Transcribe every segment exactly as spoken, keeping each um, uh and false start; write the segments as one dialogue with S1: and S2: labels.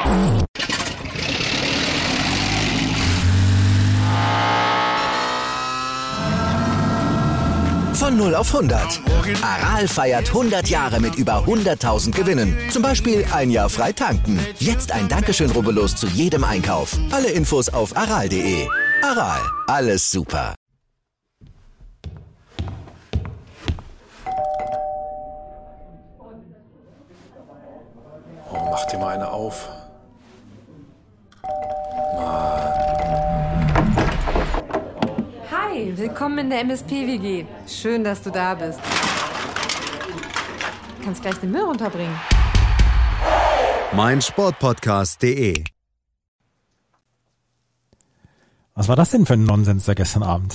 S1: Von null auf hundert. Aral feiert hundert Jahre mit über hunderttausend Gewinnen. Zum Beispiel ein Jahr frei tanken. Jetzt ein Dankeschön, rubbellos zu jedem Einkauf. Alle Infos auf aral punkt de. Aral, alles super.
S2: Oh, mach dir mal eine auf.
S3: Hi, willkommen in der M S P-W G. Schön, dass du da bist. Du kannst gleich den Müll runterbringen.
S1: mein Sportpodcast punkt de.
S4: Was war das denn für ein Nonsens da gestern Abend?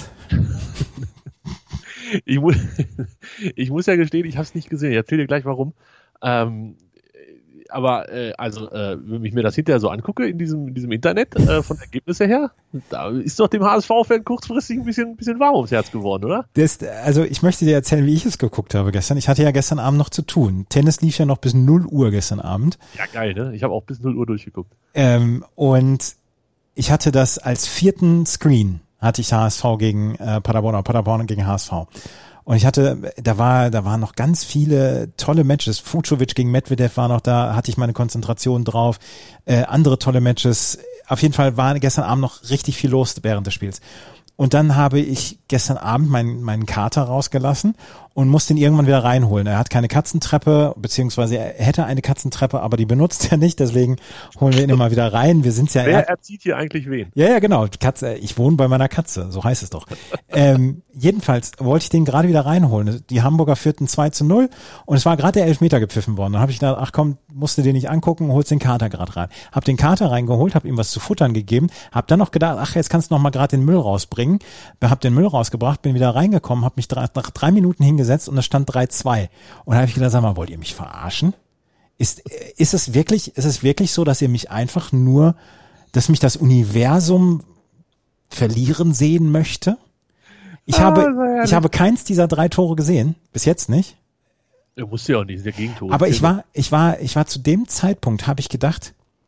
S5: ich, mu- ich muss ja gestehen, ich habe es nicht gesehen. Ich erzähle dir gleich warum. Ähm, aber äh, also, äh, wenn ich mir das hinterher so angucke in diesem, in diesem Internet, äh, von Ergebnisse her, da ist doch dem H S V-Fan kurzfristig ein bisschen, ein bisschen warm ums Herz geworden, oder?
S4: Das, also ich möchte dir erzählen, wie ich es geguckt habe gestern. Ich hatte ja gestern Abend noch zu tun. Tennis lief ja noch bis null Uhr gestern Abend.
S5: Ja, geil, ne? Ich habe auch bis null Uhr durchgeguckt.
S4: Ähm, und ich hatte das als vierten Screen, hatte ich H S V gegen äh, Paderborn, oder Paderborn gegen H S V. Und ich hatte, da war, da waren noch ganz viele tolle Matches. Fucsovic gegen Medvedev war noch da, hatte ich meine Konzentration drauf. Äh, andere tolle Matches. Auf jeden Fall war gestern Abend noch richtig viel los während des Spiels. Und dann habe ich gestern Abend meinen, meinen Kater rausgelassen und musste ihn irgendwann wieder reinholen. Er hat keine Katzentreppe, beziehungsweise er hätte eine Katzentreppe, aber die benutzt er nicht, deswegen holen wir ihn immer wieder rein. Wir sind ja.
S5: Wer erzieht hier eigentlich wen?
S4: Ja, ja, genau. Katze, ich wohne bei meiner Katze, so heißt es doch. ähm, jedenfalls wollte ich den gerade wieder reinholen. Die Hamburger führten zwei zu null und es war gerade der Elfmeter gepfiffen worden. Dann habe ich gedacht, ach komm, musst du den nicht angucken, holst den Kater gerade rein. Hab den Kater reingeholt, hab ihm was zu futtern gegeben, hab dann noch gedacht, ach, jetzt kannst du noch mal gerade den Müll rausbringen. Hab den Müll rausgebracht, bin wieder reingekommen, hab mich drei, nach drei Minuten hingesetzt und da stand drei zwei. Und da habe ich gedacht, sag mal, wollt ihr mich verarschen? Ist, ist es wirklich, ist es wirklich so, dass ihr mich einfach nur, dass mich das Universum verlieren sehen möchte? Ich
S5: ah,
S4: habe, ich habe keins dieser drei Tore gesehen. Bis jetzt nicht.
S5: Er musste ja auch nicht, der Gegentor.
S4: Aber ich war, ich war, ich war zu dem Zeitpunkt, habe ich gedacht,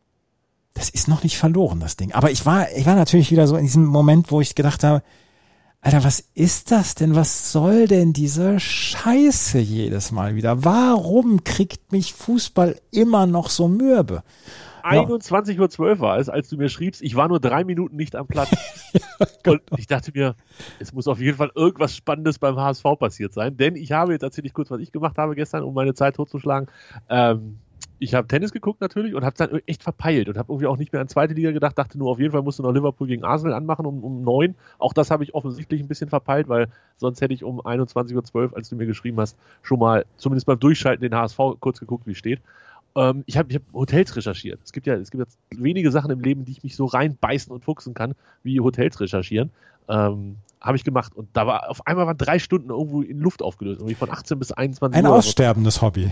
S4: das ist noch nicht verloren, das Ding. Aber ich war, ich war natürlich wieder so in diesem Moment, wo ich gedacht habe, Alter, was ist das denn? Was soll denn diese Scheiße jedes Mal wieder? Warum kriegt mich Fußball immer noch so mürbe?
S5: einundzwanzig Uhr zwölf war es, als du mir schriebst, ich war nur drei Minuten nicht am Platz. ja, genau. Und ich dachte mir, es muss auf jeden Fall irgendwas Spannendes beim H S V passiert sein, denn ich habe, jetzt erzähle ich kurz, was ich gemacht habe gestern, um meine Zeit totzuschlagen. Ähm, ich habe Tennis geguckt natürlich und habe es dann echt verpeilt und habe irgendwie auch nicht mehr an zweite Liga gedacht, dachte nur, auf jeden Fall musst du noch Liverpool gegen Arsenal anmachen um, um neun. Auch das habe ich offensichtlich ein bisschen verpeilt, weil sonst hätte ich um einundzwanzig Uhr zwölf, als du mir geschrieben hast, schon mal zumindest beim Durchschalten den H S V kurz geguckt, wie es steht. Ähm, ich habe ich hab Hotels recherchiert. Es gibt ja es gibt jetzt wenige Sachen im Leben, die ich mich so reinbeißen und fuchsen kann, wie Hotels recherchieren. Ähm, habe ich gemacht. Und da war auf einmal waren drei Stunden irgendwo in Luft aufgelöst. Irgendwie von achtzehn bis einundzwanzig
S4: Ein
S5: Uhr.
S4: Ein aussterbendes Hobby.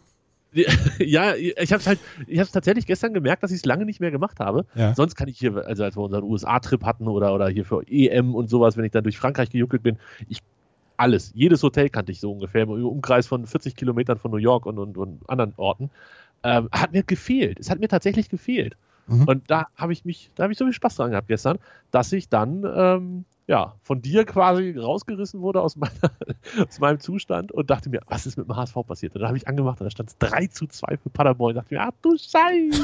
S5: Ja, ich habe es halt, ich habe es tatsächlich gestern gemerkt, dass ich es lange nicht mehr gemacht habe.
S4: Ja.
S5: Sonst kann ich hier, also als wir unseren U S A-Trip hatten oder, oder hier für E M und sowas, wenn ich dann durch Frankreich gejuckelt bin, ich alles, jedes Hotel kannte ich so ungefähr, im Umkreis von vierzig Kilometern von New York und, und, und anderen Orten. Ähm, hat mir gefehlt. Es hat mir tatsächlich gefehlt. Mhm. Und da habe ich mich, da habe ich so viel Spaß dran gehabt gestern, dass ich dann ähm, ja, von dir quasi rausgerissen wurde aus, meiner, aus meinem Zustand und dachte mir, was ist mit dem H S V passiert? Und da habe ich angemacht und da stand es drei zu zwei für Paderborn. Ich dachte mir, ach du Scheiße.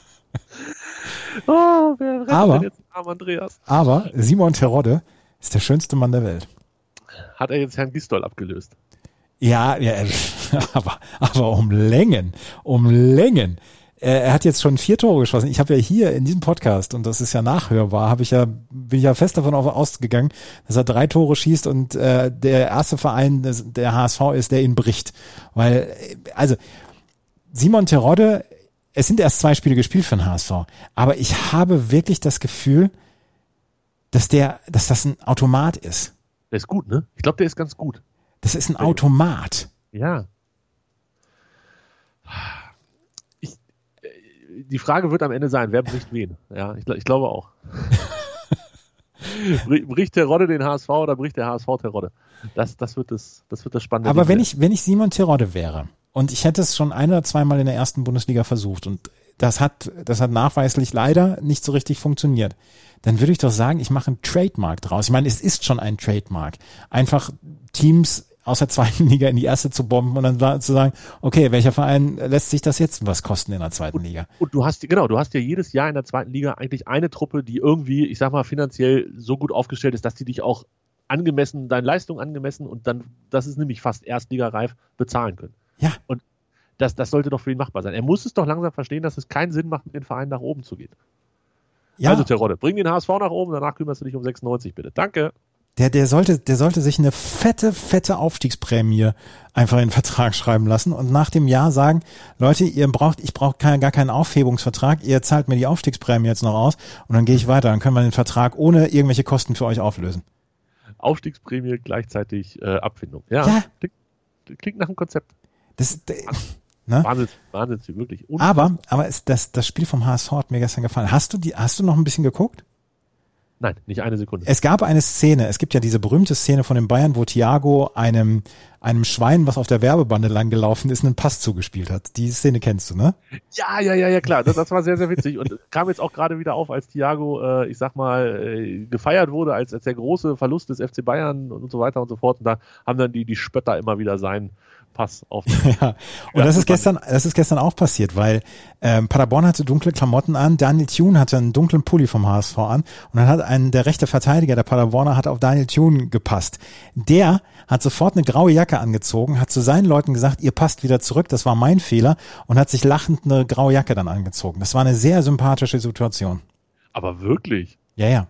S5: Oh, wer rettet
S4: aber,
S5: denn jetzt den armen Andreas?
S4: Aber Simon Terodde ist der schönste Mann der Welt.
S5: Hat er jetzt Herrn Gistol abgelöst?
S4: Ja, ja, aber, aber um Längen, um Längen. Er hat jetzt schon vier Tore geschossen. Ich habe ja hier in diesem Podcast, und das ist ja nachhörbar, habe ich ja, bin ich ja fest davon ausgegangen, dass er drei Tore schießt und äh, der erste Verein, der H S V ist, der ihn bricht. Weil, also Simon Terodde, es sind erst zwei Spiele gespielt für den H S V, aber ich habe wirklich das Gefühl, dass der, dass das ein Automat ist.
S5: Der ist gut, ne? Ich glaube, der ist ganz gut.
S4: Das ist ein Automat.
S5: Ja. Ich, die Frage wird am Ende sein, wer bricht wen? Ja, ich, ich glaube auch. Bricht Terodde den H S V oder bricht der H S V Terodde? Das, das wird das, das wird das Spannende.
S4: Aber wenn ich, wenn ich Simon Terodde wäre und ich hätte es schon ein oder zweimal in der ersten Bundesliga versucht und das hat, das hat nachweislich leider nicht so richtig funktioniert. Dann würde ich doch sagen, ich mache ein Trademark draus. Ich meine, es ist schon ein Trademark. Einfach Teams aus der zweiten Liga in die erste zu bomben und dann zu sagen, okay, welcher Verein lässt sich das jetzt was kosten in der zweiten Liga?
S5: Und, und du hast, genau, du hast ja jedes Jahr in der zweiten Liga eigentlich eine Truppe, die irgendwie, ich sag mal, finanziell so gut aufgestellt ist, dass die dich auch angemessen, deine Leistung angemessen und dann, das ist nämlich fast erstligareif, bezahlen können.
S4: Ja.
S5: Und das, das sollte doch für ihn machbar sein. Er muss es doch langsam verstehen, dass es keinen Sinn macht, mit den Vereinen nach oben zu gehen.
S4: Ja.
S5: Also Terodde, bring den H S V nach oben, danach kümmerst du dich um sechsundneunzig, bitte. Danke.
S4: Der, der sollte, der sollte sich eine fette, fette Aufstiegsprämie einfach in den Vertrag schreiben lassen und nach dem Jahr sagen, Leute, ihr braucht, ich brauche kein, gar keinen Aufhebungsvertrag, ihr zahlt mir die Aufstiegsprämie jetzt noch aus und dann gehe ich weiter, dann können wir den Vertrag ohne irgendwelche Kosten für euch auflösen.
S5: Aufstiegsprämie gleichzeitig äh, Abfindung. Ja,
S4: ja.
S5: Klingt, klingt nach einem Konzept.
S4: Das, ne?
S5: Wahnsinn, Wahnsinn, wirklich.
S4: Aber, aber ist das, das Spiel vom H S V hat mir gestern gefallen. Hast du die, hast du noch ein bisschen geguckt?
S5: Nein, nicht eine Sekunde.
S4: Es gab eine Szene, es gibt ja diese berühmte Szene von den Bayern, wo Thiago einem, einem Schwein, was auf der Werbebande langgelaufen ist, einen Pass zugespielt hat. Die Szene kennst du, ne?
S5: Ja, ja, ja, ja, klar. Das, das war sehr, sehr witzig und kam jetzt auch gerade wieder auf, als Thiago, äh, ich sag mal, äh, gefeiert wurde, als, als der große Verlust des F C Bayern und so weiter und so fort. Und da haben dann die, die Spötter immer wieder seinen Pass auf.
S4: Ja, und ja, das ist gestern, das ist gestern auch passiert, weil ähm, Paderborn hatte dunkle Klamotten an, Daniel Thune hatte einen dunklen Pulli vom H S V an und dann hat ein, der rechte Verteidiger der Paderborner hat auf Daniel Thune gepasst. Der hat sofort eine graue Jacke angezogen, hat zu seinen Leuten gesagt, ihr passt wieder zurück, das war mein Fehler und hat sich lachend eine graue Jacke dann angezogen. Das war eine sehr sympathische Situation.
S5: Aber wirklich?
S4: Ja, ja.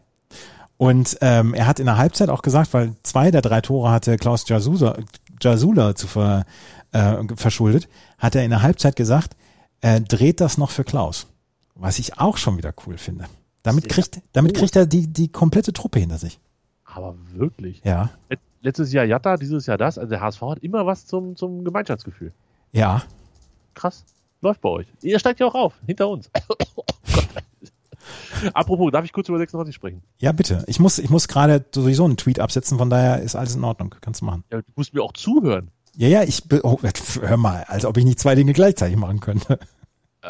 S4: Und ähm, er hat in der Halbzeit auch gesagt, weil zwei der drei Tore hatte Klaus Jasula, Jasula zu ver, äh, verschuldet, hat er in der Halbzeit gesagt, er dreht das noch für Klaus. Was ich auch schon wieder cool finde. Damit kriegt, damit kriegt er die, die komplette Truppe hinter sich.
S5: Aber wirklich?
S4: Ja.
S5: Letztes Jahr Jatta, dieses Jahr das. Also der H S V hat immer was zum, zum Gemeinschaftsgefühl.
S4: Ja.
S5: Krass. Läuft bei euch. Ihr steigt ja auch auf. Hinter uns. Oh Gott. Apropos, darf ich kurz über sechsundneunzig sprechen?
S4: Ja, bitte. Ich muss, ich muss gerade sowieso einen Tweet absetzen, von daher ist alles in Ordnung. Kannst du machen.
S5: Ja, du musst mir auch zuhören.
S4: Ja, ja, ich, oh, hör mal, als ob ich nicht zwei Dinge gleichzeitig machen könnte.
S5: Uh,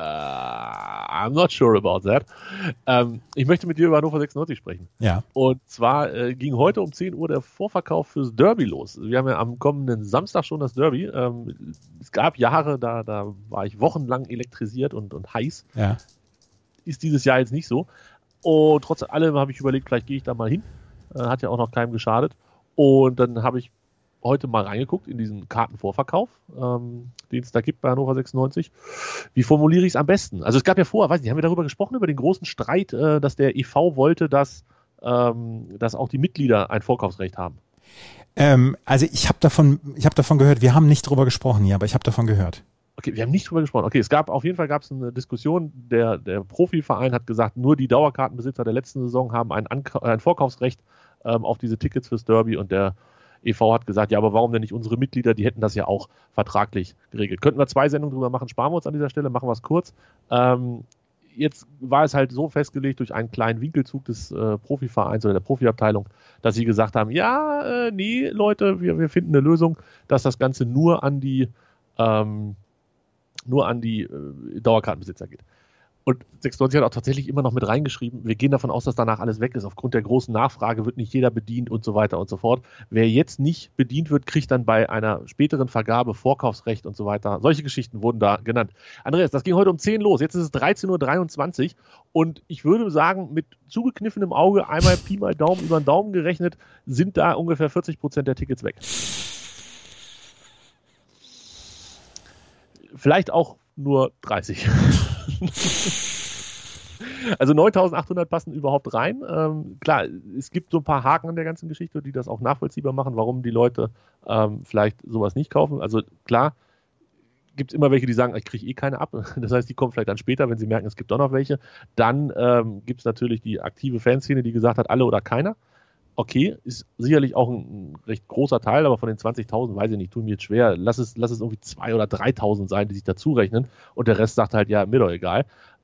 S5: I'm not sure about that. Ähm, ich möchte mit dir über Hannover sechsundneunzig sprechen.
S4: Ja.
S5: Und zwar äh, ging heute um zehn Uhr der Vorverkauf fürs Derby los. Wir haben ja am kommenden Samstag schon das Derby. Ähm, es gab Jahre, da, da war ich wochenlang elektrisiert und, und heiß.
S4: Ja.
S5: Ist dieses Jahr jetzt nicht so. Und trotz allem habe ich überlegt, vielleicht gehe ich da mal hin. Äh, hat ja auch noch keinem geschadet. Und dann habe ich heute mal reingeguckt in diesen Kartenvorverkauf, ähm, den es da gibt bei Hannover sechsundneunzig. Wie formuliere ich es am besten? Also es gab ja vorher, weiß nicht, haben wir darüber gesprochen, über den großen Streit, äh, dass der E V wollte, dass, ähm, dass auch die Mitglieder ein Vorkaufsrecht haben.
S4: Ähm, also ich habe davon, ich habe davon gehört, wir haben nicht drüber gesprochen hier, aber ich habe davon gehört.
S5: Okay, wir haben nicht drüber gesprochen. Okay, es gab auf jeden Fall gab es eine Diskussion. Der, der Profiverein hat gesagt, nur die Dauerkartenbesitzer der letzten Saison haben ein, Anka- ein Vorkaufsrecht ähm, auf diese Tickets fürs Derby und der E V hat gesagt, ja, aber warum denn nicht unsere Mitglieder? Die hätten das ja auch vertraglich geregelt. Könnten wir zwei Sendungen drüber machen, sparen wir uns an dieser Stelle, machen wir es kurz. Ähm, jetzt war es halt so festgelegt durch einen kleinen Winkelzug des äh, Profivereins oder der Profiabteilung, dass sie gesagt haben, ja, äh, nee, Leute, wir, wir finden eine Lösung, dass das Ganze nur an die ähm, nur an die äh, Dauerkartenbesitzer geht. Und sechsundneunzig hat auch tatsächlich immer noch mit reingeschrieben, wir gehen davon aus, dass danach alles weg ist. Aufgrund der großen Nachfrage wird nicht jeder bedient und so weiter und so fort. Wer jetzt nicht bedient wird, kriegt dann bei einer späteren Vergabe Vorkaufsrecht und so weiter. Solche Geschichten wurden da genannt. Andreas, das ging heute um zehn los. Jetzt ist es dreizehn Uhr dreiundzwanzig und ich würde sagen, mit zugekniffenem Auge, einmal Pi mal Daumen über den Daumen gerechnet, sind da ungefähr vierzig Prozent der Tickets weg. Vielleicht auch nur dreißig. Also neuntausendachthundert passen überhaupt rein. Ähm, klar, es gibt so ein paar Haken an der ganzen Geschichte, die das auch nachvollziehbar machen, warum die Leute ähm, vielleicht sowas nicht kaufen. Also klar, gibt es immer welche, die sagen, ich kriege eh keine ab. Das heißt, die kommen vielleicht dann später, wenn sie merken, es gibt doch noch welche. Dann ähm, gibt es natürlich die aktive Fanszene, die gesagt hat, alle oder keiner. Okay, ist sicherlich auch ein, ein recht großer Teil, aber von den zwanzigtausend, weiß ich nicht, tun mir jetzt schwer. Lass es, lass es irgendwie zweitausend oder dreitausend sein, die sich dazu rechnen und der Rest sagt halt, ja, mir doch egal.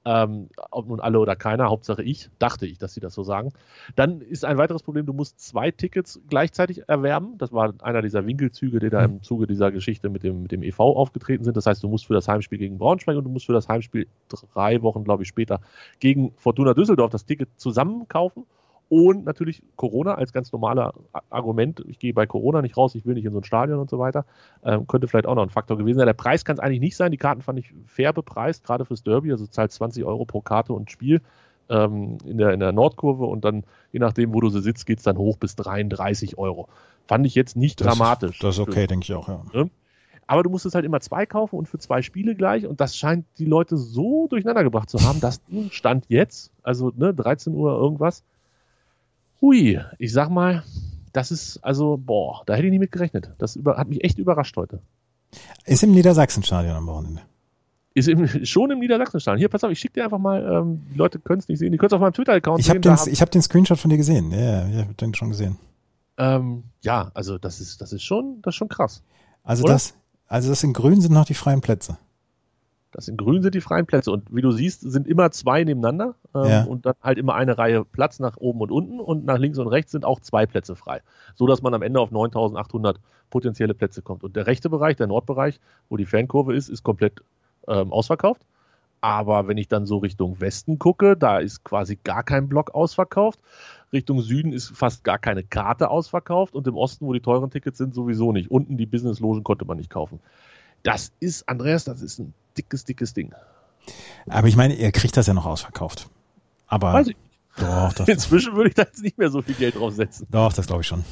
S5: Ähm, ob nun alle oder keiner, Hauptsache ich, dachte ich, dass sie das so sagen. Dann ist ein weiteres Problem, du musst zwei Tickets gleichzeitig erwerben. Das war einer dieser Winkelzüge, die da im Zuge dieser Geschichte mit dem, mit dem E V aufgetreten sind. Das heißt, du musst für das Heimspiel gegen Braunschweig und du musst für das Heimspiel drei Wochen, glaube ich, später gegen Fortuna Düsseldorf das Ticket zusammen kaufen. Und natürlich Corona als ganz normaler Argument. Ich gehe bei Corona nicht raus, ich will nicht in so ein Stadion und so weiter. Ähm, könnte vielleicht auch noch ein Faktor gewesen sein. Der Preis kann es eigentlich nicht sein. Die Karten fand ich fair bepreist, gerade fürs Derby. Also zahlt zwanzig Euro pro Karte und Spiel ähm, in, der, in der Nordkurve. Und dann, je nachdem, wo du so sitzt, geht es dann hoch bis dreiunddreißig Euro. Fand ich jetzt nicht
S4: das
S5: dramatisch.
S4: Ist, das ist okay, denke ich auch, ja.
S5: Ne? Aber du musstest halt immer zwei kaufen und für zwei Spiele gleich. Und das scheint die Leute so durcheinander gebracht zu haben, dass Stand jetzt, also ne, dreizehn Uhr irgendwas, hui, ich sag mal, das ist, also, boah, da hätte ich nie mit gerechnet. Das über, hat mich echt überrascht heute.
S4: Ist im Niedersachsenstadion am Wochenende.
S5: Ist im, schon im Niedersachsenstadion. Hier, pass auf, ich schicke dir einfach mal, ähm, die Leute können es nicht sehen, die können es auf meinem Twitter-Account
S4: ich
S5: sehen.
S4: Hab den, hab ich habe den Screenshot von dir gesehen. Ja, ich habe den schon gesehen.
S5: Ähm, ja, also das ist, das ist schon, das ist schon krass.
S4: Also das, also das in Grün sind noch die freien Plätze.
S5: Das in Grün sind die freien Plätze und wie du siehst, sind immer zwei nebeneinander ähm,
S4: ja.
S5: und dann halt immer eine Reihe Platz nach oben und unten und nach links und rechts sind auch zwei Plätze frei, so dass man am Ende auf neuntausendachthundert potenzielle Plätze kommt. Und der rechte Bereich, der Nordbereich, wo die Fankurve ist, ist komplett ähm, ausverkauft. Aber wenn ich dann so Richtung Westen gucke, da ist quasi gar kein Block ausverkauft. Richtung Süden ist fast gar keine Karte ausverkauft und im Osten, wo die teuren Tickets sind, sowieso nicht. Unten die Business-Logen konnte man nicht kaufen. Das ist, Andreas, das ist ein dickes, dickes Ding.
S4: Aber ich meine, ihr kriegt das ja noch ausverkauft. Aber
S5: weiß ich nicht.
S4: Doch, das,
S5: inzwischen würde ich da jetzt nicht mehr so viel Geld drauf setzen.
S4: Doch, das glaube ich schon.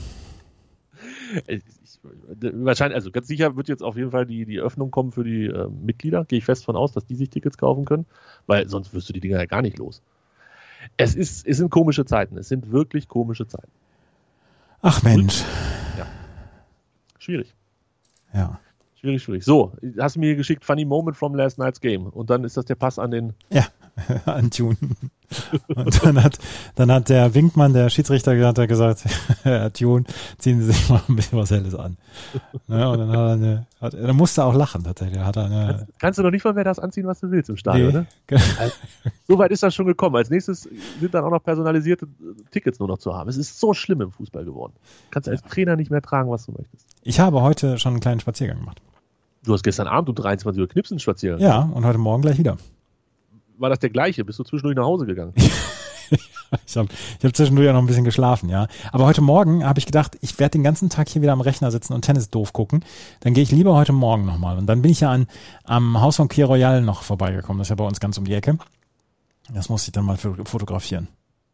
S5: Ich, ich, wahrscheinlich, also ganz sicher wird jetzt auf jeden Fall die, die Öffnung kommen für die äh, Mitglieder. Gehe ich fest von aus, dass die sich Tickets kaufen können, weil sonst wirst du die Dinger ja gar nicht los. Es ist, es sind komische Zeiten. Es sind wirklich komische Zeiten.
S4: Ach Mensch.
S5: Ja. Schwierig.
S4: Ja.
S5: Schwierig, schwierig. So, hast du mir geschickt, funny moment from last night's game. Und dann ist das der Pass an den...
S4: Ja, an Tune. Und dann hat, dann hat der Winkmann, der Schiedsrichter, hat er gesagt, Herr Tune, ziehen Sie sich mal ein bisschen was Helles an. Ja, und dann hat er eine, hat, er musste auch lachen tatsächlich. Hat er eine,
S5: kannst, kannst du noch nicht mal mehr das anziehen, was du willst im Stadion,
S4: nee.
S5: Ne? Also, so weit ist das schon gekommen. Als nächstes sind dann auch noch personalisierte Tickets nur noch zu haben. Es ist so schlimm im Fußball geworden. Du kannst als Trainer nicht mehr tragen, was du möchtest.
S4: Ich habe heute schon einen kleinen Spaziergang gemacht.
S5: Du hast gestern Abend um dreiundzwanzig Uhr Knipsen spazieren.
S4: Ja, und heute Morgen gleich wieder.
S5: War das der gleiche? Bist du zwischendurch nach Hause gegangen?
S4: ich habe ich hab zwischendurch ja noch ein bisschen geschlafen, ja. Aber heute Morgen habe ich gedacht, ich werde den ganzen Tag hier wieder am Rechner sitzen und Tennis doof gucken. Dann gehe ich lieber heute Morgen nochmal. Und dann bin ich ja an, am Haus von Kier Royal noch vorbeigekommen. Das ist ja bei uns ganz um die Ecke. Das musste ich dann mal fotografieren.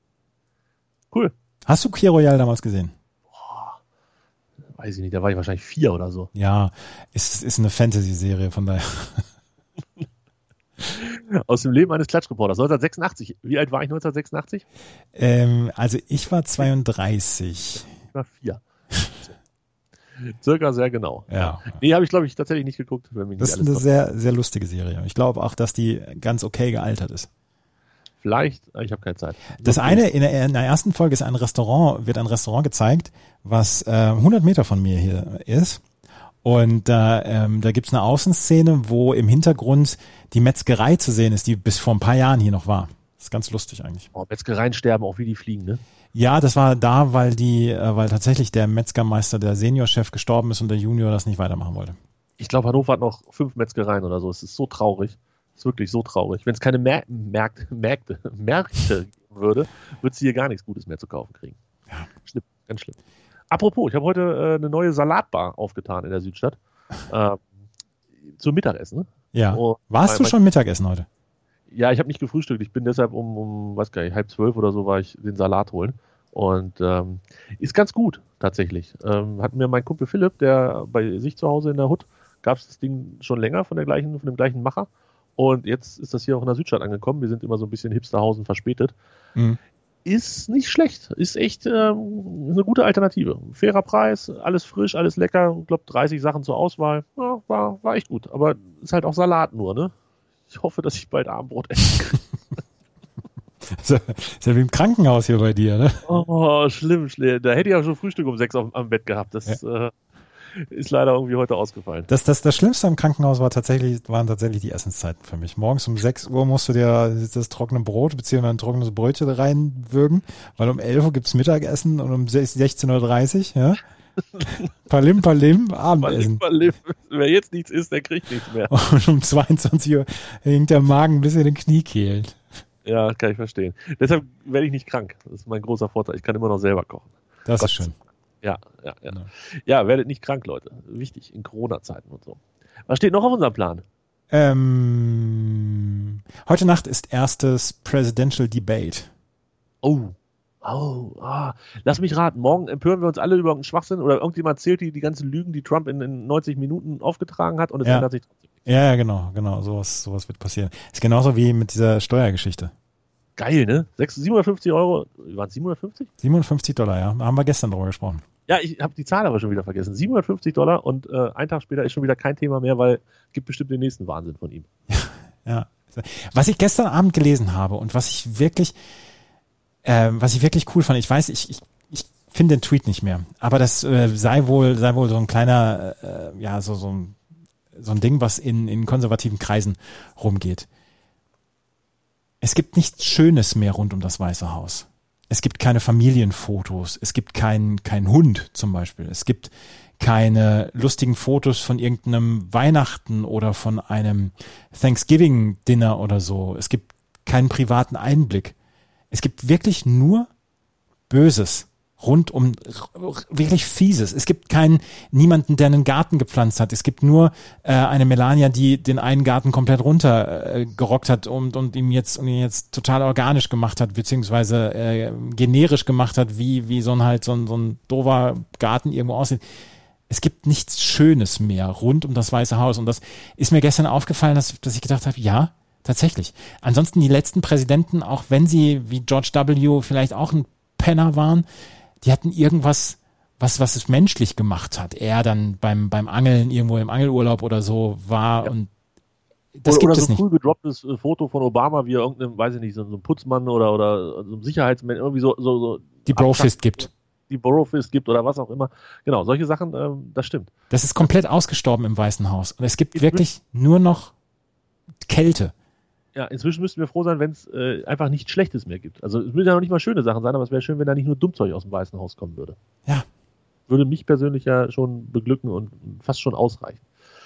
S5: Cool.
S4: Hast du Kier Royal damals gesehen?
S5: Weiß ich nicht, da war ich wahrscheinlich vier oder so.
S4: Ja, ist, ist eine Fantasy-Serie, von daher.
S5: Aus dem Leben eines Klatschreporters. neunzehnhundertsechsundachtzig. Wie alt war ich neunzehnhundertsechsundachtzig?
S4: Ähm, also ich war zweiunddreißig.
S5: Ich war vier. Circa sehr genau.
S4: Ja.
S5: Nee, habe ich glaube ich tatsächlich nicht geguckt. Wenn mich
S4: das
S5: nicht
S4: ist eine
S5: alles
S4: sehr, sehr lustige Serie. Ich glaube auch, dass die ganz okay gealtert ist.
S5: Vielleicht, ich habe keine Zeit.
S4: Das eine, in der, in der ersten Folge ist ein Restaurant, wird ein Restaurant gezeigt, was äh, hundert Meter von mir hier ist. Und äh, ähm, da gibt's eine Außenszene, wo im Hintergrund die Metzgerei zu sehen ist, die bis vor ein paar Jahren hier noch war. Das ist ganz lustig eigentlich.
S5: Oh, Metzgereien sterben auch wie die fliegen, ne?
S4: Ja, das war da, weil die, äh, weil tatsächlich der Metzgermeister, der Seniorchef gestorben ist und der Junior das nicht weitermachen wollte.
S5: Ich glaube, Hannover hat noch fünf Metzgereien oder so. Es ist so traurig. Es ist wirklich so traurig. Wenn es keine Mär- Märkte, Märkte, Märkte geben würde, würde es hier gar nichts Gutes mehr zu kaufen kriegen.
S4: Ja.
S5: Schlimm, ganz schlimm. Apropos, ich habe heute äh, eine neue Salatbar aufgetan in der Südstadt. Äh, zum Mittagessen. Ne?
S4: Ja.
S5: Und
S4: Warst
S5: mein,
S4: du schon Mittagessen heute?
S5: Ja, ich habe nicht gefrühstückt. Ich bin deshalb um, um weiß gar nicht, halb zwölf oder so war ich den Salat holen. Und ähm, ist ganz gut, tatsächlich. Ähm, hat mir mein Kumpel Philipp, der bei sich zu Hause in der Hut, gab es das Ding schon länger von der gleichen, von dem gleichen Macher. Und jetzt ist das hier auch in der Südstadt angekommen. Wir sind immer so ein bisschen Hipsterhausen verspätet. Mhm. Ist nicht schlecht. Ist echt ähm, eine gute Alternative. Fairer Preis, alles frisch, alles lecker. Ich glaube, dreißig Sachen zur Auswahl. Ja, war, war echt gut. Aber ist halt auch Salat nur, ne? Ich hoffe, dass ich bald Abendbrot essen kann.
S4: Also, ist ja wie im Krankenhaus hier bei dir, ne?
S5: Oh, schlimm, schlimm. Da hätte ich auch schon Frühstück um sechs auf, am Bett gehabt. Das,
S4: ja.
S5: äh, ist leider irgendwie heute ausgefallen.
S4: Das, das, das Schlimmste im Krankenhaus war tatsächlich, waren tatsächlich die Essenszeiten für mich. Morgens um sechs Uhr musst du dir das trockene Brot beziehungsweise ein trockenes Brötchen reinwürgen, weil um elf Uhr gibt's Mittagessen und um sechzehn Uhr dreißig, ja. Palim, Palim, Abendessen.
S5: Palim, Palim. Wer jetzt nichts isst, der kriegt nichts mehr.
S4: Und um zweiundzwanzig Uhr hängt der Magen bis in den Knie kehlt.
S5: Ja, kann ich verstehen. Deshalb werde ich nicht krank. Das ist mein großer Vorteil. Ich kann immer noch selber kochen.
S4: Das
S5: Gott.
S4: ist schön.
S5: Ja, ja, ja. Ja, werdet nicht krank, Leute. Wichtig, in Corona-Zeiten und so. Was steht noch auf unserem Plan?
S4: Ähm, heute Nacht ist erstes Presidential Debate.
S5: Oh, oh, ah. Lass mich raten. Morgen empören wir uns alle über irgendeinen Schwachsinn oder irgendjemand zählt die, die ganzen Lügen, die Trump in, in neunzig Minuten aufgetragen hat und es
S4: ja.
S5: ändert sich trotzdem.
S4: Ja, ja, genau, genau. Sowas, sowas wird passieren. Ist genauso wie mit dieser Steuergeschichte.
S5: Geil, ne? siebenhundertfünfzig Euro, waren es siebenhundertfünfzig?
S4: siebenundfünfzig Dollar, ja. Da haben wir gestern drüber gesprochen.
S5: Ja, ich habe die Zahl aber schon wieder vergessen. siebenhundertfünfzig Dollar und äh, ein Tag später ist schon wieder kein Thema mehr, weil es gibt bestimmt den nächsten Wahnsinn von ihm.
S4: Ja, ja. Was ich gestern Abend gelesen habe und was ich wirklich, äh, was ich wirklich cool fand, ich weiß, ich, ich, ich finde den Tweet nicht mehr, aber das äh, sei wohl, sei wohl so ein kleiner, äh, ja, so, so ein, so ein Ding, was in, in konservativen Kreisen rumgeht. Es gibt nichts Schönes mehr rund um das Weiße Haus. Es gibt keine Familienfotos. Es gibt keinen kein Hund zum Beispiel. Es gibt keine lustigen Fotos von irgendeinem Weihnachten oder von einem Thanksgiving-Dinner oder so. Es gibt keinen privaten Einblick. Es gibt wirklich nur Böses rund um, wirklich Fieses. Es gibt keinen, niemanden, der einen Garten gepflanzt hat. Es gibt nur äh, eine Melania, die den einen Garten komplett runter äh, gerockt hat und, und ihm jetzt und ihn jetzt total organisch gemacht hat, beziehungsweise äh, generisch gemacht hat, wie wie so ein halt so ein, so ein doofer Garten irgendwo aussieht. Es gibt nichts Schönes mehr rund um das Weiße Haus. Und das ist mir gestern aufgefallen, dass, dass ich gedacht habe, ja, tatsächlich. Ansonsten die letzten Präsidenten, auch wenn sie wie George W. vielleicht auch ein Penner waren, die hatten irgendwas, was, was es menschlich gemacht hat. Er dann beim, beim Angeln irgendwo im Angelurlaub oder so war
S5: ja.
S4: und das
S5: oder,
S4: gibt
S5: oder
S4: es
S5: so ein
S4: nicht.
S5: cool gedropptes äh, Foto von Obama, wie er irgendeinem, weiß ich nicht, so, so ein Putzmann oder, oder so ein Sicherheitsmann irgendwie so, so, so
S4: die Brofist gibt.
S5: Die Brofist gibt oder was auch immer. Genau, solche Sachen, ähm, das stimmt.
S4: Das ist komplett ausgestorben im Weißen Haus. Und es gibt wirklich nur noch Kälte.
S5: Ja, inzwischen müssten wir froh sein, wenn es äh, einfach nichts Schlechtes mehr gibt. Also es müssen ja noch nicht mal schöne Sachen sein, aber es wäre schön, wenn da nicht nur Dummzeug aus dem Weißen Haus kommen würde.
S4: Ja.
S5: Würde mich persönlich ja schon beglücken und fast schon ausreichen.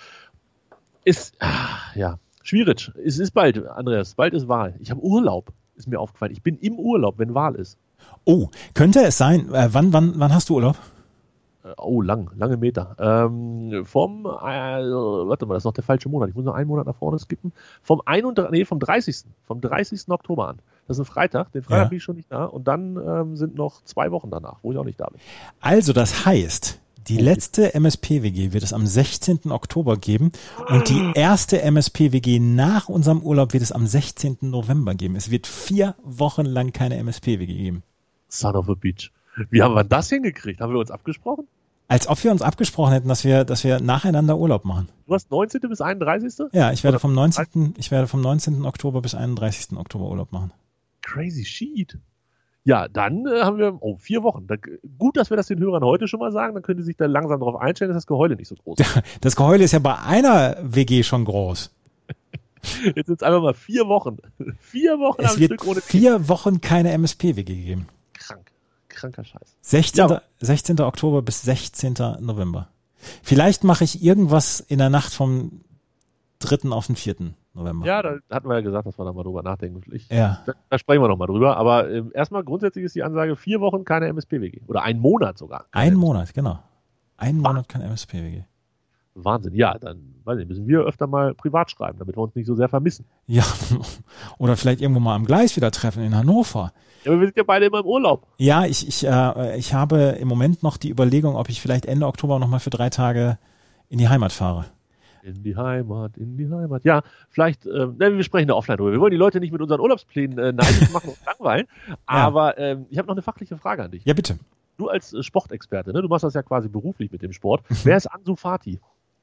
S5: Ist, ach, ja, schwierig. Es ist bald, Andreas, bald ist Wahl. Ich habe Urlaub, ist mir aufgefallen. Ich bin im Urlaub, wenn Wahl ist.
S4: Oh, könnte es sein, äh, wann, wann, wann hast du Urlaub?
S5: Oh, lang, lange Meter. Ähm, vom, äh, warte mal, das ist noch der falsche Monat. Ich muss noch einen Monat nach vorne skippen. Vom einunddreißigsten Nee, vom dreißigsten Vom dreißigsten Oktober an. Das ist ein Freitag. Den Freitag
S4: Ja.
S5: bin ich schon nicht da. Und dann ähm, sind noch zwei Wochen danach, wo ich auch nicht da bin.
S4: Also, das heißt, die letzte M S P W G wird es am sechzehnten Oktober geben und die erste M S P W G nach unserem Urlaub wird es am sechzehnten November geben. Es wird vier Wochen lang keine M S P W G geben.
S5: Son of a bitch. Wie haben wir das hingekriegt? Haben wir uns abgesprochen?
S4: Als ob wir uns abgesprochen hätten, dass wir, dass wir nacheinander Urlaub machen.
S5: Du hast neunzehnten bis einunddreißigsten
S4: Ja, ich werde vom neunzehnten Ich werde vom neunzehnten Oktober bis einunddreißigsten Oktober Urlaub machen.
S5: Crazy shit. Ja, dann äh, haben wir, oh, vier Wochen. Da, gut, dass wir das den Hörern heute schon mal sagen, dann können die sich da langsam darauf einstellen, dass das Geheule nicht so groß ist.
S4: Das Geheule ist ja bei einer W G schon groß.
S5: Jetzt sind es einfach mal vier Wochen. Vier Wochen
S4: Es
S5: am
S4: wird
S5: Stück ohne
S4: vier Wochen keine M S P W G geben.
S5: Krank. Kranker Scheiß.
S4: sechzehnten
S5: Ja.
S4: sechzehnten Oktober bis sechzehnten November. Vielleicht mache ich irgendwas in der Nacht vom dritten auf den vierten November.
S5: Ja, da hatten wir ja gesagt, dass wir da mal drüber nachdenken. Ich,
S4: Ja.
S5: da, da sprechen wir noch mal drüber. Aber ähm, erstmal grundsätzlich ist die Ansage, vier Wochen keine M S P W G. Oder ein Monat sogar.
S4: Ein Monat, genau. Ein Monat kein M S P W G.
S5: Wahnsinn. Ja, dann weiß ich, müssen wir öfter mal privat schreiben, damit wir uns nicht so sehr vermissen.
S4: Ja, oder vielleicht irgendwo mal am Gleis wieder treffen in Hannover.
S5: Ja, aber wir sind ja beide immer im Urlaub.
S4: Ja, ich, ich, äh, ich habe im Moment noch die Überlegung, ob ich vielleicht Ende Oktober nochmal für drei Tage in die Heimat fahre.
S5: In die Heimat, in die Heimat. Ja, vielleicht, ähm, ne, wir sprechen da offline drüber. Wir wollen die Leute nicht mit unseren Urlaubsplänen äh, neidisch machen und langweilen. Aber ähm, ich habe noch eine fachliche Frage an dich.
S4: Ja, bitte.
S5: Du als äh, Sportexperte, ne, du machst das ja quasi beruflich mit dem Sport. Wer ist Ansu Fati?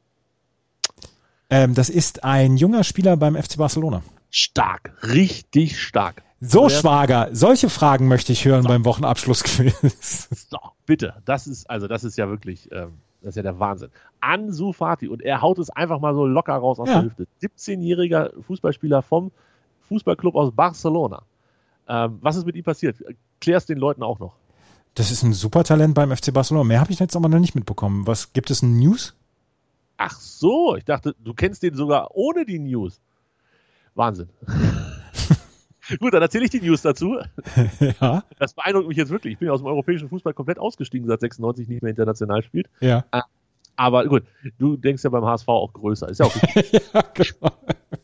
S4: Ähm, das ist ein junger Spieler beim F C Barcelona.
S5: Stark, richtig stark.
S4: So,
S5: Wer-
S4: Schwager, solche Fragen möchte ich hören beim Wochenabschlussquiz.
S5: So, bitte. Das ist, also das ist ja wirklich, ähm, Das ist ja der Wahnsinn. Ansu Fati. Und er haut es einfach mal so locker raus aus
S4: Ja.
S5: der Hüfte. siebzehnjähriger Fußballspieler vom Fußballclub aus Barcelona. Ähm, was ist mit ihm passiert? Klär's den Leuten auch noch.
S4: Das ist ein super Talent beim F C Barcelona. Mehr habe ich jetzt aber noch nicht mitbekommen. Was gibt es, News?
S5: Ach so, ich dachte, du kennst den sogar ohne die News. Wahnsinn. Gut, dann erzähle ich die News dazu.
S4: Ja,
S5: Das beeindruckt mich jetzt wirklich. Ich bin ja aus dem europäischen Fußball komplett ausgestiegen, seit sechsundneunzig nicht mehr international spielt.
S4: ja.
S5: Aber gut, du denkst ja beim H S V auch größer. Ist ja auch richtig.
S4: Ja, genau.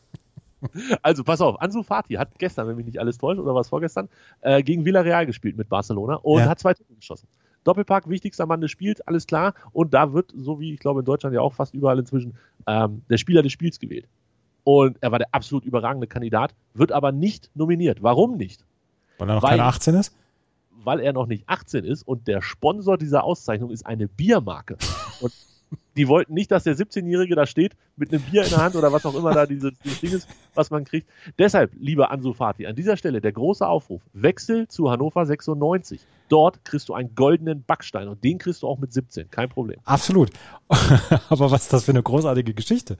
S5: Also pass auf, Ansu Fati hat gestern, wenn mich nicht alles täuscht, oder was vorgestern, äh, gegen Villarreal gespielt mit Barcelona und
S4: Ja.
S5: hat zwei Tore geschossen. Doppelpack, wichtigster Mann des Spiels, alles klar. Und da wird, so wie ich glaube in Deutschland ja auch fast überall inzwischen, ähm, der Spieler des Spiels gewählt. Und er war der absolut überragende Kandidat, wird aber nicht nominiert. Warum nicht?
S4: Weil er noch
S5: Weil-
S4: keine achtzehn ist?
S5: Weil er noch nicht achtzehn ist und der Sponsor dieser Auszeichnung ist eine Biermarke. Und die wollten nicht, dass der siebzehnjährige da steht mit einem Bier in der Hand oder was auch immer da dieses, dieses Ding ist, was man kriegt. Deshalb, lieber Ansu Fati, an dieser Stelle der große Aufruf, wechsel zu Hannover sechsundneunzig. Dort kriegst du einen goldenen Backstein und den kriegst du auch mit siebzehn, kein Problem.
S4: Absolut. Aber was ist das für eine großartige Geschichte?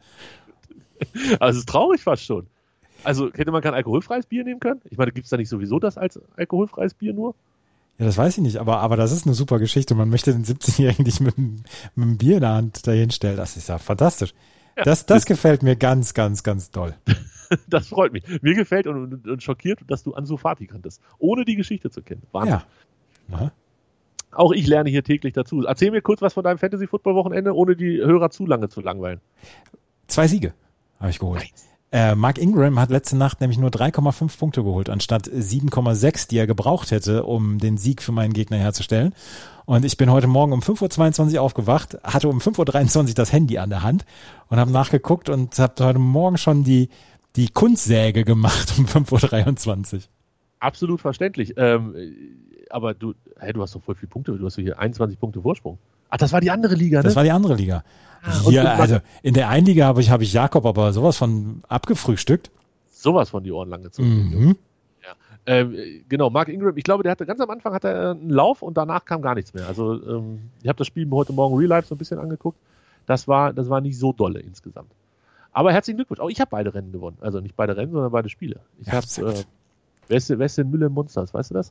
S5: Also es ist traurig fast schon. Also hätte man kein alkoholfreies Bier nehmen können? Ich meine, gibt es da nicht sowieso das als alkoholfreies Bier nur?
S4: Ja, das weiß ich nicht, aber, aber das ist eine super Geschichte. Man möchte den siebzehnjährigen nicht mit, einem- mit einem Bier in der Hand dahinstellen. Das ist ja fantastisch. Das, das gefällt mir ganz, ganz, ganz toll.
S5: Das freut mich. Mir gefällt und, und, und schockiert, dass du Ansu Fati kanntest, ohne die Geschichte zu kennen. Wahnsinn.
S4: Ja. Na?
S5: Auch ich lerne hier täglich dazu. Erzähl mir kurz was von deinem Fantasy-Football-Wochenende, ohne die Hörer zu lange zu langweilen.
S4: Zwei Siege habe ich geholt. Äh, Mark Ingram hat letzte Nacht nämlich nur drei Komma fünf Punkte geholt, anstatt sieben Komma sechs, die er gebraucht hätte, um den Sieg für meinen Gegner herzustellen. Und ich bin heute Morgen um fünf Uhr zweiundzwanzig aufgewacht, hatte um fünf Uhr dreiundzwanzig das Handy an der Hand und habe nachgeguckt und habe heute Morgen schon die, die Kunstsäge gemacht um fünf Uhr dreiundzwanzig.
S5: Absolut verständlich. Ähm, aber du, hey, du hast doch voll viele Punkte. Du hast hier einundzwanzig Punkte Vorsprung. Ach, das war die andere Liga, ne?
S4: Das war die andere Liga.
S5: und
S4: Hier,
S5: du-
S4: also in der einen Liga habe ich, habe ich Jakob aber sowas von abgefrühstückt.
S5: Sowas von die Ohren lang gezogen.
S4: Mhm.
S5: Ähm, genau, Mark Ingram, ich glaube, der hatte ganz am Anfang hatte er einen Lauf und danach kam gar nichts mehr. Also ähm, ich habe das Spiel heute Morgen Real Life so ein bisschen angeguckt. Das war, das war nicht so dolle insgesamt. Aber herzlichen Glückwunsch. Auch ich habe beide Rennen gewonnen. Also nicht beide Rennen, sondern beide Spiele. Ich
S4: Ja,
S5: habe,
S4: sehr
S5: äh,
S4: gut.
S5: wer ist, wer ist denn Müller im Monsters? Weißt du das?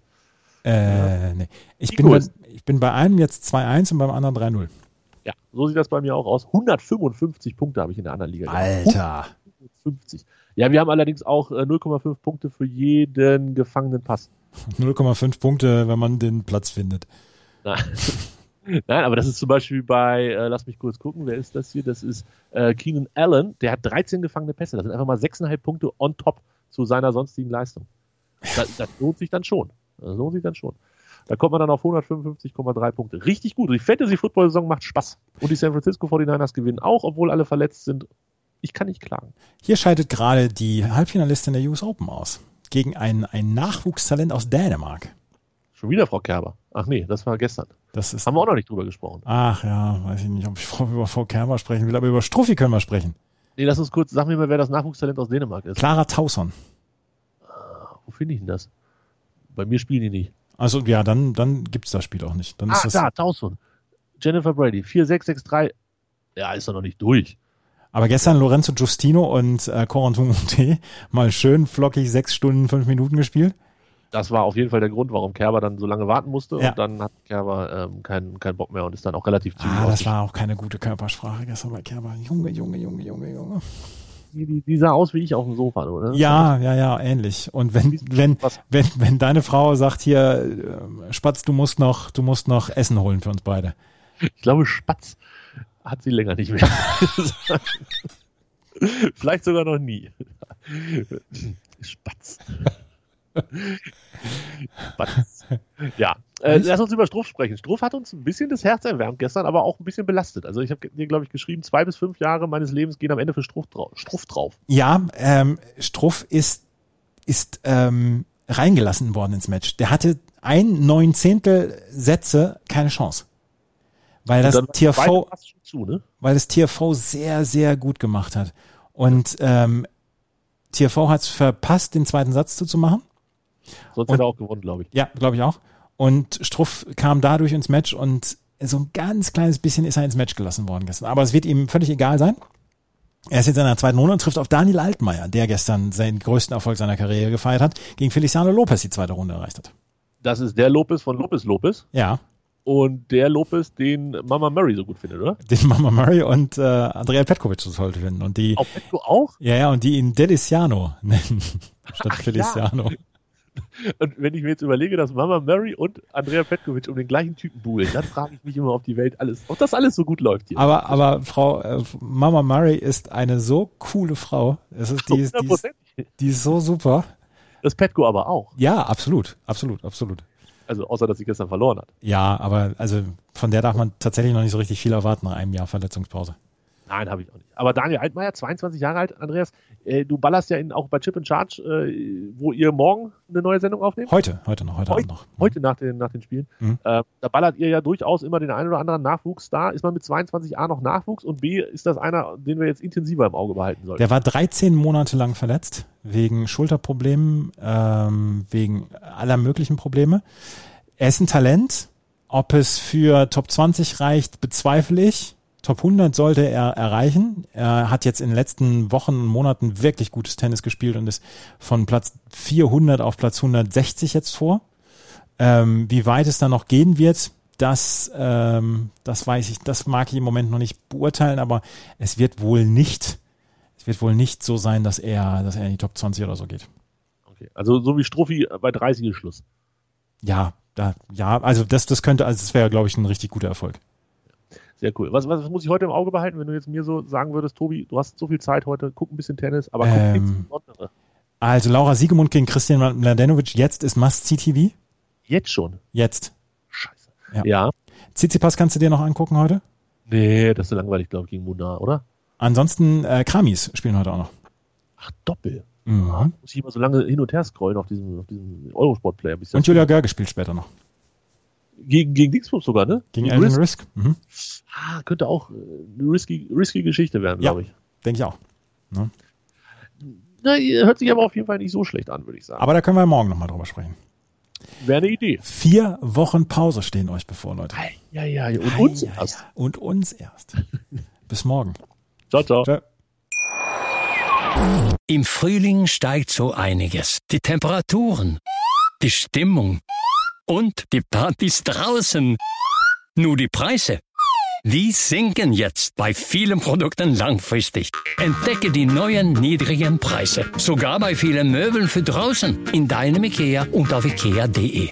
S4: Äh, nee. Ich
S5: Wie
S4: bin, bei,
S5: cool.
S4: ich bin bei einem jetzt zwei eins und beim anderen drei null.
S5: Ja, so sieht das bei mir auch aus. hundertfünfundfünfzig Punkte habe ich in der anderen Liga.
S4: Alter.
S5: hundertfünfundfünfzig. Ja, wir haben allerdings auch äh, null Komma fünf Punkte für jeden gefangenen Pass.
S4: null Komma fünf Punkte, wenn man den Platz findet.
S5: Nein. Nein, aber das ist zum Beispiel bei, äh, lass mich kurz gucken, wer ist das hier? Das ist äh, Keenan Allen, der hat dreizehn gefangene Pässe. Das sind einfach mal sechs Komma fünf Punkte on top zu seiner sonstigen Leistung. Das, das lohnt sich dann schon. Das lohnt sich dann schon. Da kommt man dann auf hundertfünfundfünfzig Komma drei Punkte. Richtig gut. Die Fantasy-Football-Saison macht Spaß. Und die San Francisco forty-niners gewinnen auch, obwohl alle verletzt sind. Ich kann nicht klagen.
S4: Hier scheidet gerade die Halbfinalistin der U S Open aus. Gegen ein, ein Nachwuchstalent aus Dänemark.
S5: Schon wieder Frau Kerber. Ach nee, das war gestern.
S4: Das ist.
S5: Haben wir auch noch nicht drüber gesprochen.
S4: Ach ja, weiß ich nicht, ob ich über Frau Kerber sprechen will, aber über Struffi können wir sprechen.
S5: Nee, lass uns kurz, sag mir mal, wer das Nachwuchstalent aus Dänemark ist.
S4: Clara Tauson.
S5: Wo finde ich denn das? Bei mir spielen die nicht.
S4: Also ja, dann, dann gibt's das Spiel auch nicht. Dann
S5: Ah,
S4: ist das,
S5: da, Tauson. Jennifer Brady, vier sechs sechs drei. Ja, ist doch noch nicht durch.
S4: aber gestern Lorenzo Giustino und äh, Corentin Moutet mal schön flockig sechs Stunden, fünf Minuten gespielt.
S5: Das war auf jeden Fall der Grund, warum Kerber dann so lange warten musste.
S4: Ja.
S5: Und dann hat Kerber ähm, keinen keinen Bock mehr und ist dann auch relativ zügig
S4: Ah, das
S5: ausgestiegen.
S4: war auch keine gute Körpersprache gestern bei Kerber. Junge, Junge, Junge, Junge, Junge.
S5: Die, die, die sah aus wie ich auf dem Sofa, oder?
S4: Ja, ja, ja, ähnlich. Und wenn, wenn,
S5: Was?
S4: wenn, wenn deine Frau sagt hier, äh, Spatz, du musst noch, du musst noch Essen holen für uns beide.
S5: Ich glaube, Spatz hat sie länger nicht mehr. Vielleicht sogar noch nie. Spatz. Spatz. Ja, äh, lass uns über Struff sprechen. Struff hat uns ein bisschen das Herz erwärmt gestern, aber auch ein bisschen belastet. Also ich habe dir, glaube ich, geschrieben, zwei bis fünf Jahre meines Lebens gehen am Ende für Struff, drau- Struff drauf.
S4: Ja, ähm, Struff ist, ist ähm, reingelassen worden ins Match. Der hatte ein Neunzehntel Sätze keine Chance. Weil das
S5: Dann war
S4: T V,
S5: beide fast schon zu, ne?
S4: weil das T V sehr, sehr gut gemacht hat. Und ähm, T V hat es verpasst, den zweiten Satz zuzumachen.
S5: Sonst
S4: Und-
S5: hätte er auch gewonnen, glaube ich.
S4: Ja, glaube ich auch. Und Struff kam dadurch ins Match und so ein ganz kleines bisschen ist er ins Match gelassen worden gestern. Aber es wird ihm völlig egal sein. Er ist jetzt in seiner zweiten Runde und trifft auf Daniel Altmaier, der gestern seinen größten Erfolg seiner Karriere gefeiert hat, gegen Feliciano Lopez die zweite Runde erreicht hat.
S5: Das ist der Lopez von Lopez Lopez.
S4: Ja.
S5: Und der Lopez, den Mama Murray so gut findet, oder?
S4: Den Mama Murray und äh, Andrea Petkovic so toll finden. Und die,
S5: auch Petko auch?
S4: Ja, ja, und die ihn Deliciano nennen, statt Ach, Feliciano.
S5: Ja. Und wenn ich mir jetzt überlege, dass Mama Murray und Andrea Petkovic um den gleichen Typen buhlen, dann frage ich mich immer, ob die Welt alles, ob das alles so gut läuft hier.
S4: Aber, aber Frau äh, Mama Murray ist eine so coole Frau. Es ist, die, ist, die, ist, die ist so super.
S5: Das Petko aber auch.
S4: Ja, absolut, absolut, absolut.
S5: Also außer, dass sie gestern verloren hat.
S4: Ja, aber also von der darf man tatsächlich noch nicht so richtig viel erwarten nach einem Jahr Verletzungspause.
S5: Nein, habe ich auch nicht. Aber Daniel Altmaier, zweiundzwanzig Jahre alt, Andreas, äh, du ballerst ja in, auch bei Chip and Charge, äh, wo ihr morgen eine neue Sendung aufnehmt?
S4: Heute, heute noch, heute,
S5: heute
S4: Abend noch. Mhm.
S5: Heute nach den, nach den Spielen. Mhm. Äh, da ballert ihr ja durchaus immer den einen oder anderen Nachwuchs da. Ist man mit zweiundzwanzig A noch Nachwuchs und B, ist das einer, den wir jetzt intensiver im Auge behalten sollten?
S4: Der war dreizehn Monate lang verletzt, wegen Schulterproblemen, ähm, wegen aller möglichen Probleme. Er ist ein Talent. Ob es für Top zwanzig reicht, bezweifle ich. Top hundert sollte er erreichen. Er hat jetzt in den letzten Wochen und Monaten wirklich gutes Tennis gespielt und ist von Platz vierhundert auf Platz hundertsechzig jetzt vor. Ähm, wie weit es da noch gehen wird, das, ähm, das weiß ich, das mag ich im Moment noch nicht beurteilen, aber es wird wohl nicht, es wird wohl nicht so sein, dass er, dass er in die Top zwanzig oder so geht.
S5: Okay, also so wie Struffi bei dreißig ist Schluss.
S4: Ja, da, ja, also das, das könnte, also das wäre, glaube ich, ein richtig guter Erfolg.
S5: Sehr cool. Was, was muss ich heute im Auge behalten, wenn du jetzt mir so sagen würdest, Tobi, du hast so viel Zeit heute, guck ein bisschen Tennis, aber guck
S4: ähm,
S5: nichts Besonderes.
S4: Also Laura Siegemund gegen Christian Mladenovic, jetzt ist Must-See-T V.
S5: Jetzt schon?
S4: Jetzt.
S5: Scheiße.
S4: Ja.
S5: ja.
S4: Tsitsipas kannst du dir noch angucken heute?
S5: Nee, das ist so langweilig, glaube ich, gegen Munar, oder?
S4: Ansonsten, äh, Kramis spielen heute auch noch.
S5: Ach, Doppel.
S4: Mhm.
S5: Ja, muss ich immer so lange hin und her scrollen auf diesem, auf diesem Eurosport-Player.
S4: Und Julia Görge spielt später noch.
S5: Gegen, gegen Dingsbums sogar, ne?
S4: Gegen Elvin Risk. Risk. Mhm.
S5: Ah, könnte auch eine risky, risky Geschichte werden, glaube ich.
S4: Ja, denke ich auch. Ne?
S5: Na, hört sich aber auf jeden Fall nicht so schlecht an, würde ich sagen.
S4: Aber da können wir morgen nochmal drüber sprechen.
S5: Wäre eine Idee.
S4: Vier Wochen Pause stehen euch bevor, Leute.
S5: Ja, ja, ja. Und
S4: ja,
S5: uns
S4: ja,
S5: erst.
S4: Ja. Und uns erst. Bis morgen.
S5: Ciao, ciao. ciao.
S2: Im Frühling steigt so einiges. Die Temperaturen, die Stimmung und die Partys draußen. Nur die Preise, die sinken jetzt bei vielen Produkten langfristig. Entdecke die neuen niedrigen Preise. Sogar bei vielen Möbeln für draußen. In deinem IKEA und auf ikea punkt de.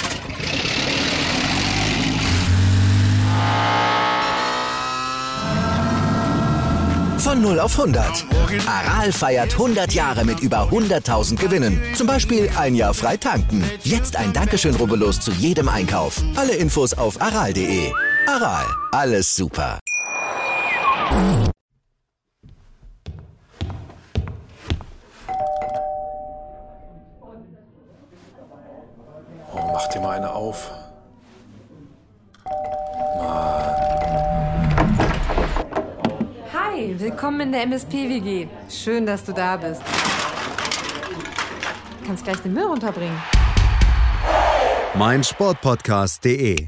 S1: Von null auf hundert. Aral feiert hundert Jahre mit über hunderttausend Gewinnen. Zum Beispiel ein Jahr frei tanken. Jetzt ein Dankeschön, rubbellos zu jedem Einkauf. Alle Infos auf aral punkt de. Aral, alles super.
S6: Oh, mach dir mal eine auf.
S3: Hi, willkommen in der M S P-W G. Schön, dass du da bist. Du kannst gleich den Müll runterbringen.
S7: mein Sportpodcast punkt de.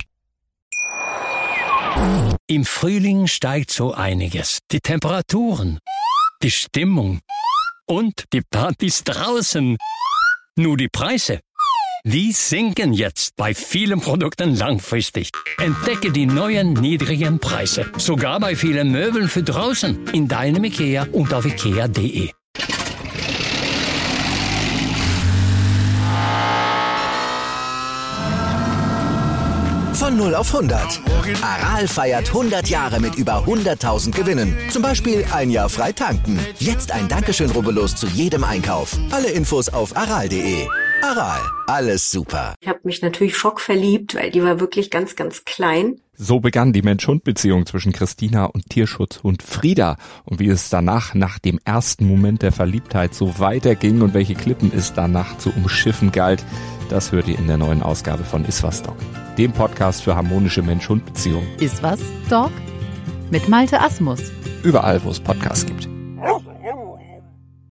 S2: Im Frühling steigt so einiges. Die Temperaturen, die Stimmung und die Partys draußen. Nur die Preise, die sinken jetzt bei vielen Produkten langfristig. Entdecke die neuen niedrigen Preise. Sogar bei vielen Möbeln für draußen. In deinem IKEA und auf ikea punkt de.
S1: Von null auf hundert. Aral feiert hundert Jahre mit über hunderttausend Gewinnen. Zum Beispiel ein Jahr frei tanken. Jetzt ein Dankeschön, rubbellos zu jedem Einkauf. Alle Infos auf aral punkt de. Aral, alles super.
S8: Ich habe mich natürlich schockverliebt, weil die war wirklich ganz, ganz klein.
S9: So begann die Mensch-Hund-Beziehung zwischen Christina und Tierschutzhund Frieda. Und wie es danach, nach dem ersten Moment der Verliebtheit, so weiterging und welche Klippen es danach zu umschiffen galt, das hört ihr in der neuen Ausgabe von Iswas Dog, dem Podcast für harmonische Mensch-Hund-Beziehungen.
S10: Iswas Dog? Mit Malte Asmus.
S9: Überall, wo es Podcasts gibt.